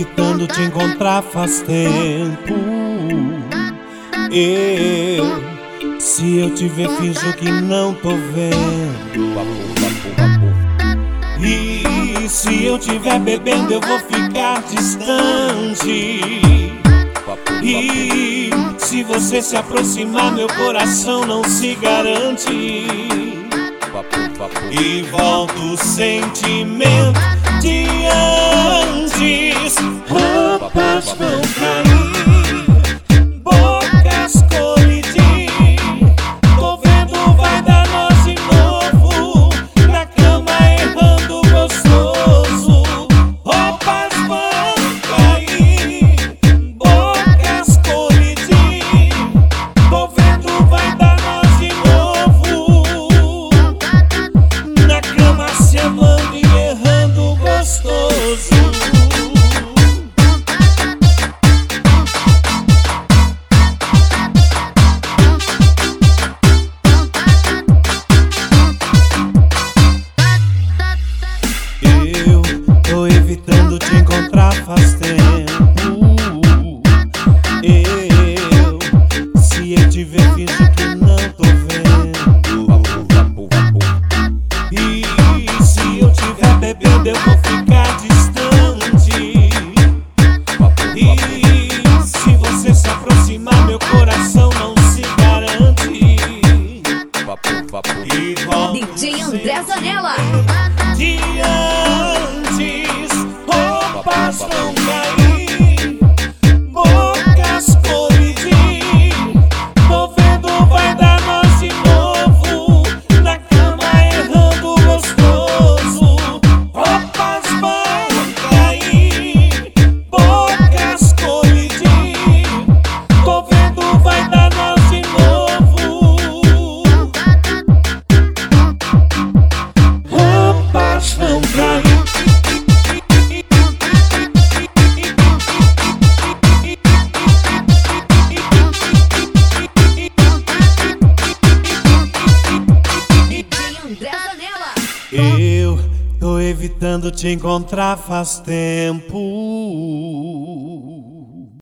evitando te encontrar faz tempo. Se eu te ver, finjo que não tô vendo. E se eu tiver bebendo, eu vou ficar distante. E se você se aproximar, meu coração não se garante. E volta o sentimento de antes. Roupas vão cair, bocas colidir. Tô vendo, vai dar nós de novo, na cama errando gostoso. Roupas vão cair, bocas colidir. Tô vendo, vai dar nós de novo, na cama se amando e errando gostoso. Tô evitando te encontrar faz tempo. Se eu te ver, finjo que não tô vendo. E se eu tiver bebendo, eu vou ficar distante. E se você se aproximar, meu coração não se garante. Igual DJ André Zanella. de antes, roupas vão cair, bocas colidir. Tô vendo, vai dar nós de novo, na cama errando gostoso. Roupas vão cair, bocas colidir. Tô vendo, vai dar nós de novo. Roupas vão cair. DJ André Zanella. Eu tô evitando te encontrar faz tempo.